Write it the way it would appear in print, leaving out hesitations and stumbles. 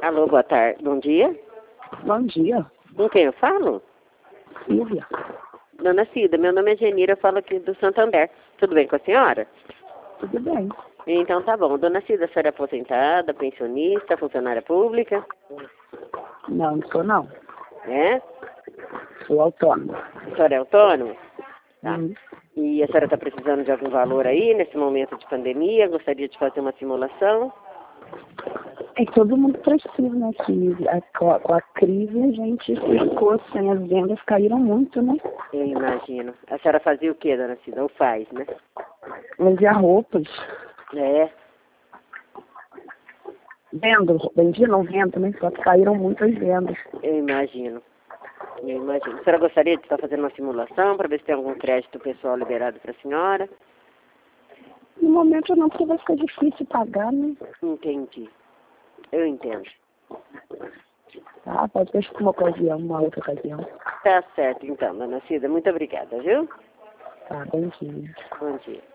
Alô, boa tarde. Bom dia. Bom dia, Com quem eu falo? Silvia. Dona Cida, meu nome é Genira, eu falo aqui do Santander. Tudo bem com a senhora? Tudo bem? Então tá bom. Dona Cida, a senhora é aposentada, pensionista, funcionária pública? Não, não sou não. É? Sou autônoma. A senhora é autônoma? Tá. Uhum. E a senhora está precisando de algum valor aí, nesse momento de pandemia? Gostaria de fazer uma simulação? É que todo mundo precisa, né? Com a crise a gente ficou sem, as vendas caíram muito, né? Eu imagino. A senhora fazia o quê, Dona Cida? Ou faz, né? Vendia roupas. É. Vendia, não vendo, né? Só que caíram muito as vendas. Eu imagino. Eu imagino. A senhora gostaria de estar fazendo uma simulação para ver se tem algum crédito pessoal liberado para a senhora? No momento não, porque vai ficar difícil pagar, né? Entendi. Eu entendo. Tá, pode deixar para uma outra ocasião. Tá certo, então, Dona Cida. Muito obrigada, viu? Tá, bom dia. Bom dia.